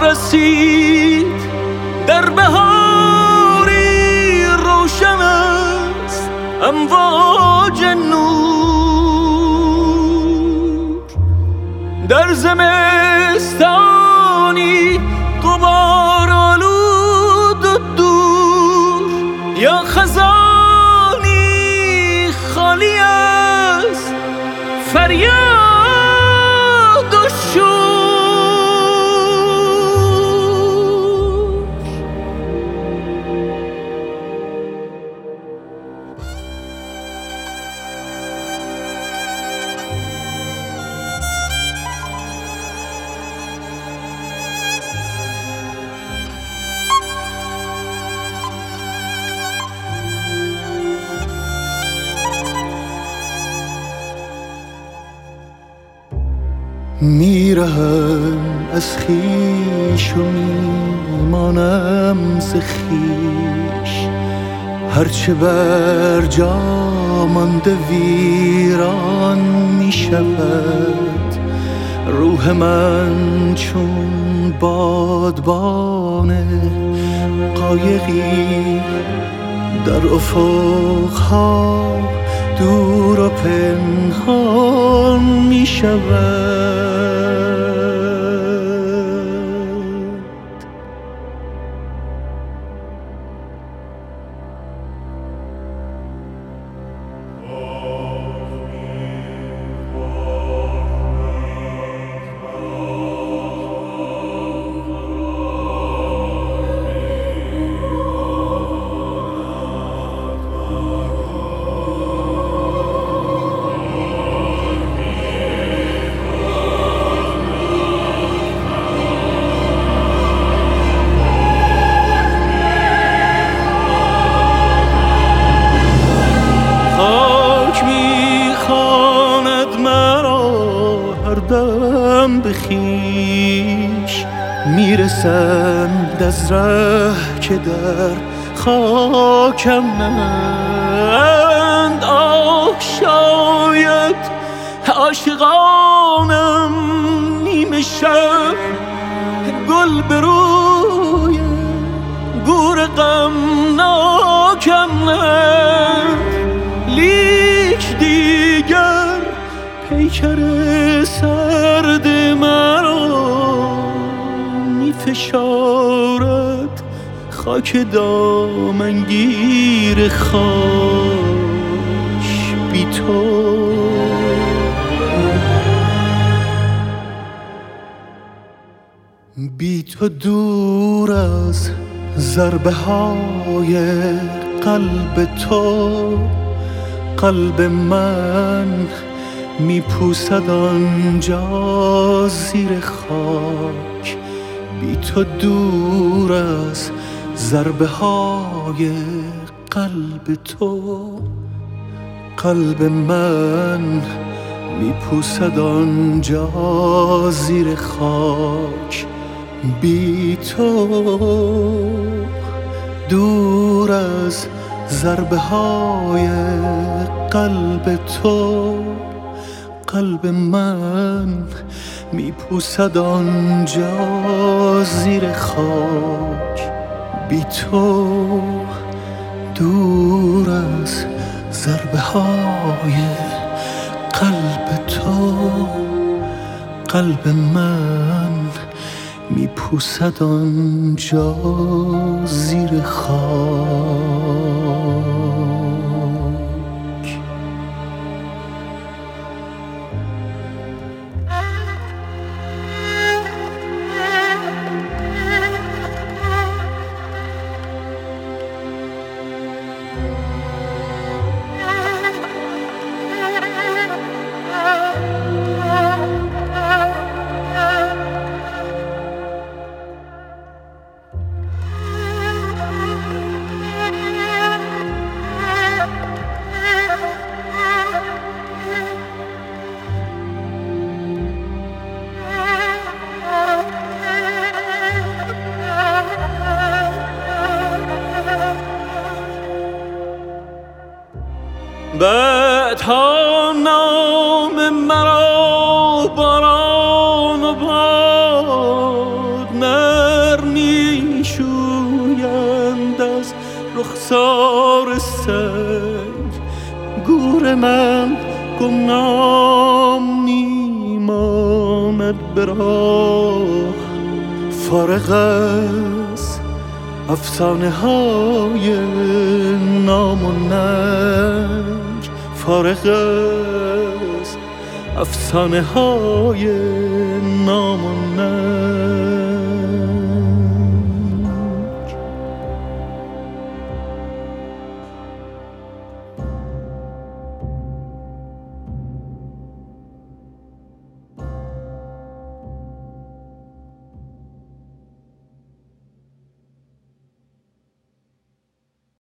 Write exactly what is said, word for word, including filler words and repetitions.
رسید در بهاری روشن است امواج نور، در زمستانی غبار آلود و دور، یا خزانی خالی از فریاد و شور. میرهم از خویش و میمانم ز خویش، هرچه بر جا مانده ویران میشود. روح من چون بادبان قایقی در افقها دور و پنهان می شود. بخیش میرسند از ره که در خاکم نند. آه شاید عاشقانم نیمه شب گل به روی گور غمناکم نند، لیک دیگر پیکر سرد مرا می فشارد خاک دامنگیر خاک بی تو. بی تو دور از ضربه های قلب تو، قلب من می پوسد آنجا زیر خاک. بی تو دور از ضربه های قلب تو، قلب من می پوسد آنجا زیر خاک. بی تو دور از ضربه های قلب تو، قلب من می پوسد آنجا زیر خاک. بی تو دور از ضربه های قلب تو، قلب من می پوسد آنجا زیر خاک. بعدها نام مرا باران و باد رخسار سنگ گور من گمنام میماند به راه فارغ از افسانه های نام و ننگ فارغ از افسانه های نام